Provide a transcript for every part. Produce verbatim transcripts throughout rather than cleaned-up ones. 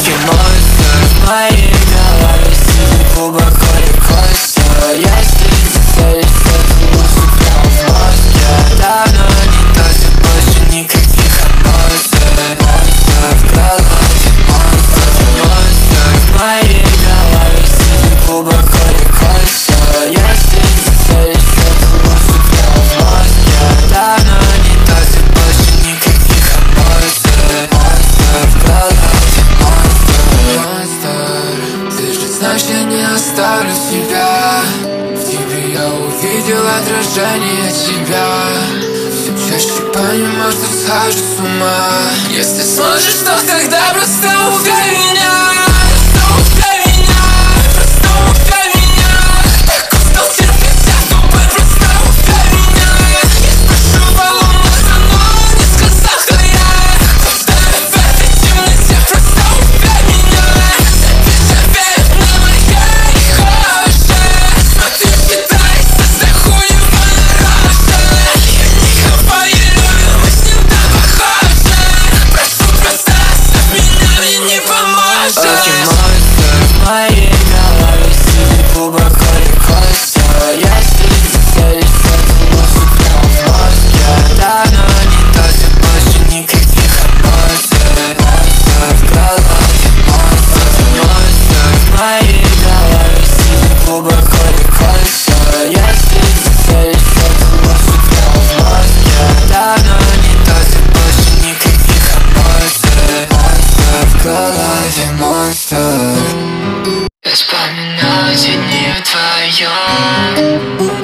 Ты монстр в моей голове, сидит глубоко и косо. Если целишь эту музыку прямо в мозг, я давно не тот, и больше никаких эмоций. Монстр в голове, монстр, монстр в моей голове, сидит глубоко и косо. Если целишь эту музыку прямо в мозг, я давно не тот, и больше никаких эмоций. Монстр в голове, монстр, монстр. Ты же знаешь, я не оставлю тебя. В тебе я увидел отражение тебя. Все чаще понимаю, что схожу с ума. Если сможешь, то тогда просто убей меня. Просто убей меня, просто убей меня. Так устал терпеть, я тупой, просто убей меня. Я спрашивал у мозга, но не сказал я. Просто в этой темноте, просто убей меня. Запечатлев на моей коже. Смотрю, считается за хуево на роже. Я никого не любил, мы с ним так похожи. Прошу, просто оставь меня, мне не поможет. Ты монстр в моей голове, сидит глубоко и косо. Если ты целишь эту музыку прямо в мозг, я давно не тот, и больше никаких эмоций. Монстр в голове, монстр, монстр в моей голове, сидит глубоко и косо. Если ты целишь эту музыку прямо в мозг, я давно не тот, и больше никаких эмоций. Монстр в голове, монстр. Я вспоминаю те дни вдвоем,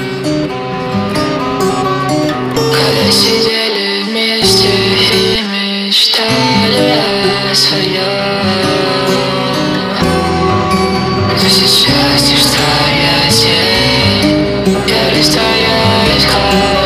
когда сидели вместе и мечтали о своем. Но сейчас лишь твоя тень, я лишь твоя искала.